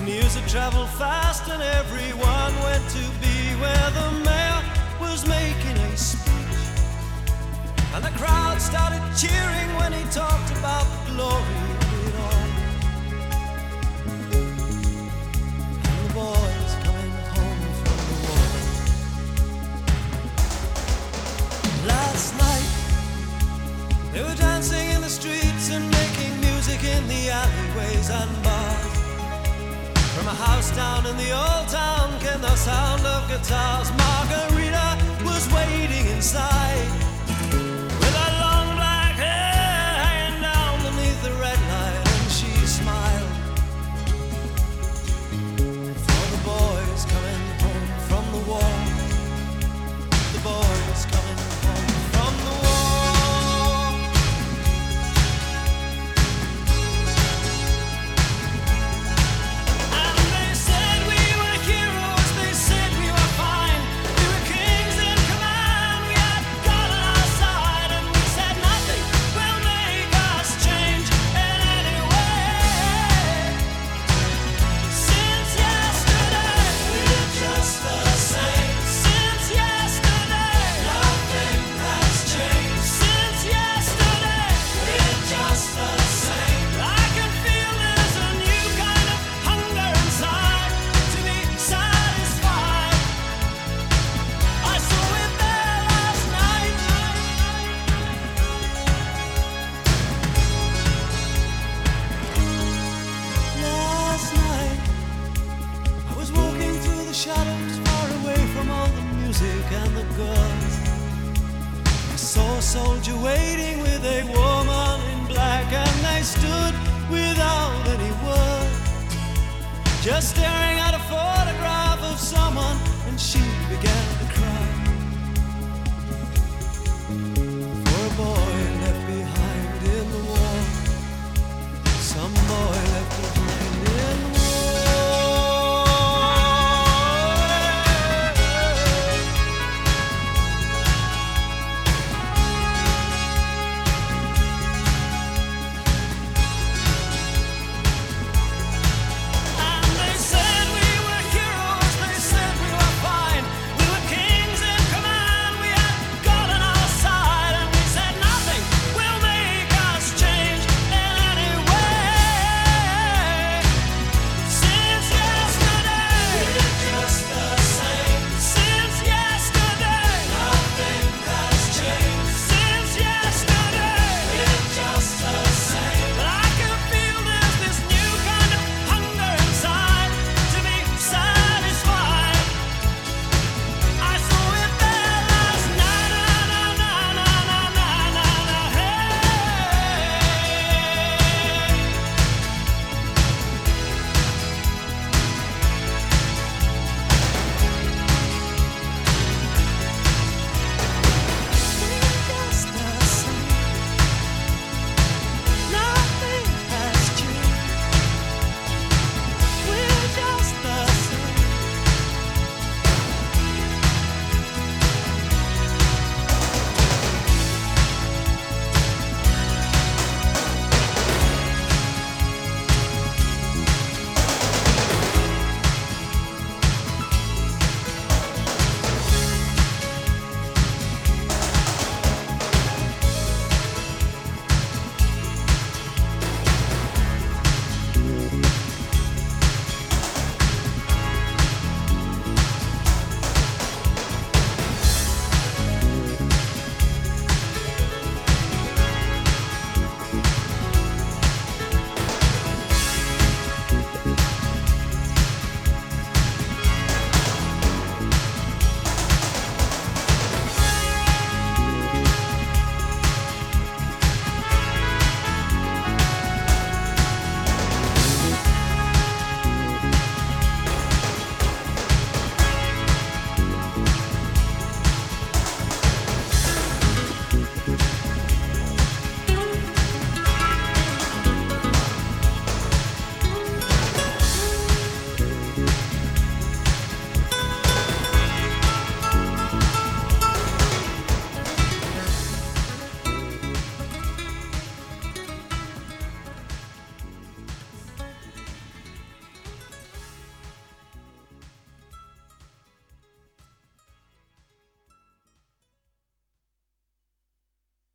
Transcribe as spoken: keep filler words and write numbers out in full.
music traveled fast and everyone went to be where the mayor was making a speech. And the crowd started cheering when he talked about the glory of it all. And the boys coming home from the war. Last night they were dancing in the streets and making music in the alleyways and bars. From a house down in the old town came the sound of guitars. Margarita was waiting inside with her long black hair hanging down beneath the red light, and she smiled for the boys coming home from the war. The boys coming home from the war. Shadows far away from all the music and the girls. I saw a soldier waiting with a woman in black, and they stood without any word, just staring at a photograph of someone, and she began